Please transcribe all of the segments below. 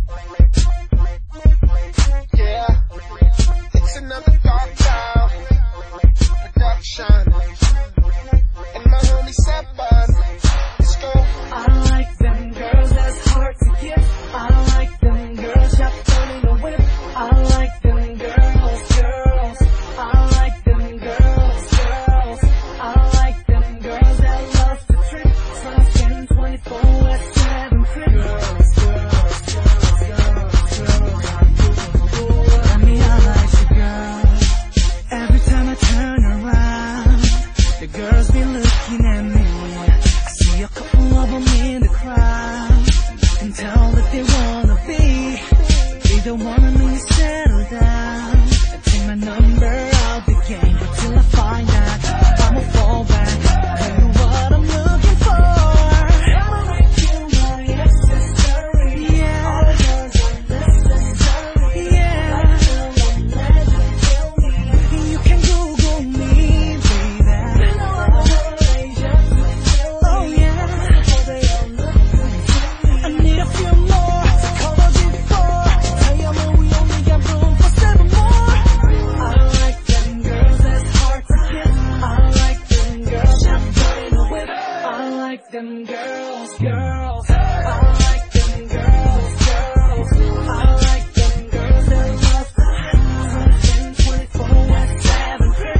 Yeah, it's another Dark Cloud production. And my homie Seven. Let's go. I like them girls that's hard to get. I like them girls y'all turning a whip. I like them girls. I like them girls. I like them girls that love to trip. Sunken 24 West 7 crib. Let me highlight you, girl. Every time I turn around, the girls be looking at me. I see a couple of them in the crowd. I can tell that they wanna be, but they don't wanna me to settle down and take my number out the game until I find out I'ma fall back. Tell you what I'm looking for. I'ma make you my accessory. Yeah. All the girls are necessary. Yeah. Like the legend, tell me. You can Google me, baby. You know I'm a Asia. Oh yeah. They all look good to me. I need a few more to cover before. Tell you man, we only got room for 7 more. I like them girls that's hard to get. I like them girls that's running a whip. I like them girls. I like them girls. I like them girls that love to trip. 24 West 7 crib.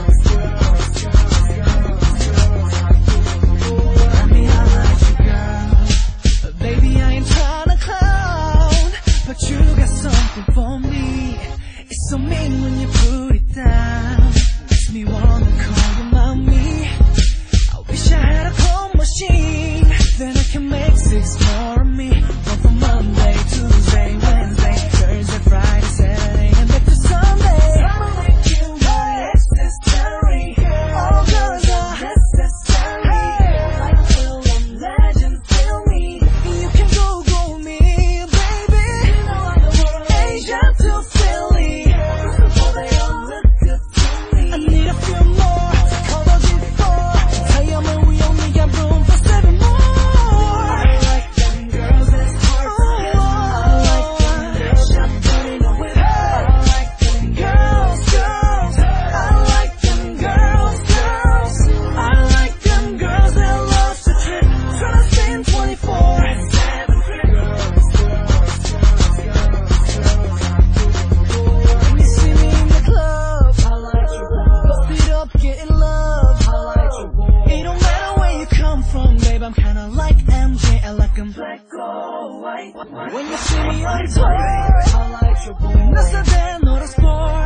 Let me highlight you, girl. Baby, I ain't tryna clown, but you got something for me. It's so mean when you put it down. Makes me wanna call you mommy. I wish I had a call machine, then I can make 6 more of me. One from Monday, Tuesday, Wednesday, Thursday, Friday, Saturday, and back to Sunday. I'ma make you my accessory. All girls are necessary. Like film legend, feel me. You can Google me, baby. You know I'm the world, Asia to Philly. Before they all look good to me. I need a few more to cover before. Tell you man, we only got room for 7 more. I like them girls that's hard to get. I like them girls that's running a whip. I like them girls. I like them girls. I like them girls that love to trip. Tryna spend 24/7 crib. When you see me in the club, highlight your wall. Bust it up, getting love, highlight your wall. It don't matter where you come from, babe, I'm kinda like MJ, I like 'em black or white. When you see me on tour, highlight your wall. Nasıl ben orası sport.